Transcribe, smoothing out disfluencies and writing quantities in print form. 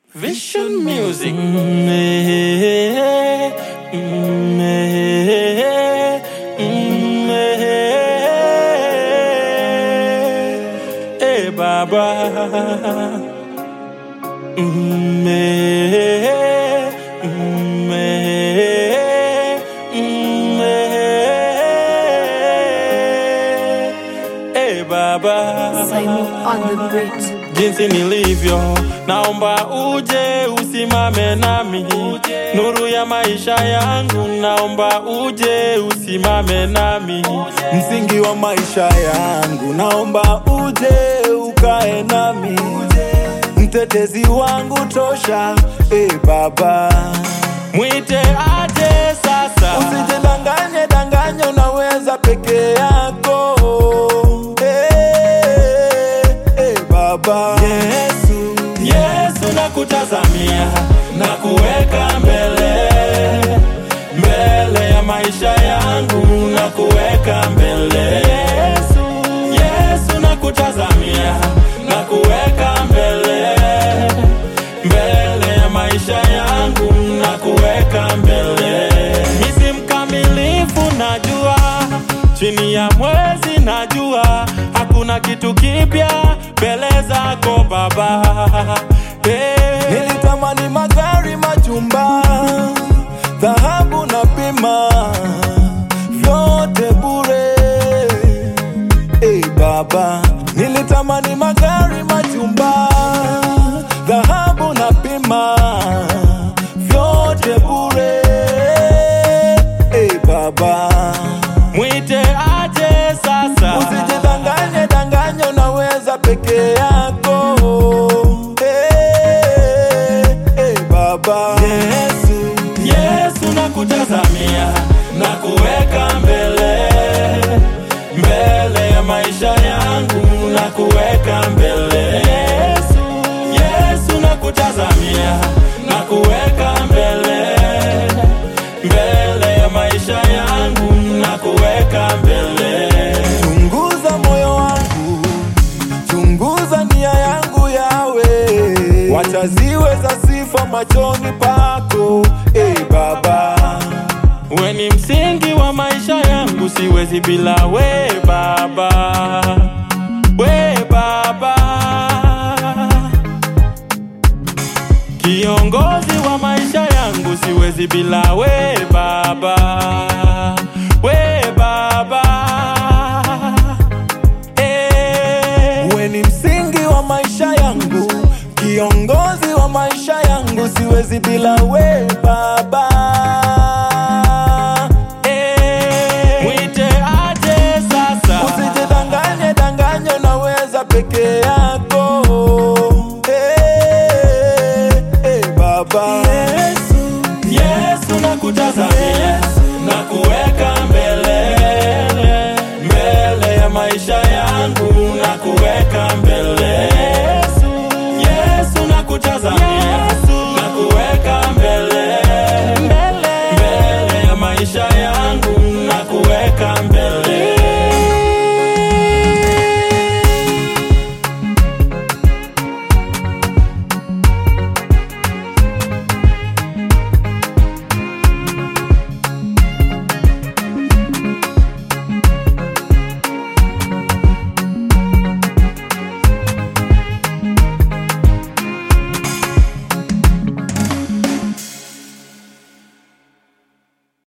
Vision Music. Hey Baba. Hey Baba. Simon on the beat. Jinsi nilivyo, naomba uje usimame nami. Nuru ya maisha yangu, naomba uje usimame nami. Msingi wa maisha yangu, naomba uje ukae nami. Mtetezi wangu tosha, Baba. Mwite aje sasa. Usijidanganye danganye, unaweza peke yako. Baba. Yesu nakutazamia, nakuweka mbele ya maisha yangu, nakuweka mbele. Yesu nakutazamia, nakuweka mbele ya maisha yangu, nakuweka mbele. Mimi mkamilifu najua, chini ya mwezi najua, hakuna kitu kipya mbele zako Baba. Nilitamani magari, majumba, dhahabu na bima, vyote bure. Baba, nilitamani magari, majumba, dhahabu na bima, vyote bure. Baba, mwite aje sasa. usijidanganye danganye, unaweza peke yako. Baba. Yesu nakutazamia, nakuweka mbele ya maisha yangu, nakuweka mbele. Yesu nakutazamia, nakuweka mbele ya maisha yangu, nakuweka mbele. Chunguza moyo wangu, chunguza nia yangu yawe, wacha ziwe za sifa machoni pako. Baba, We ni msingi wa maisha yangu, siwezi bila we Baba. We Baba, kiongozi wa maisha yangu, siwezi bila we Baba. We Baba, we ni msingi wa maisha yangu, kiongozi wa maisha yangu, siwezi bila we Baba.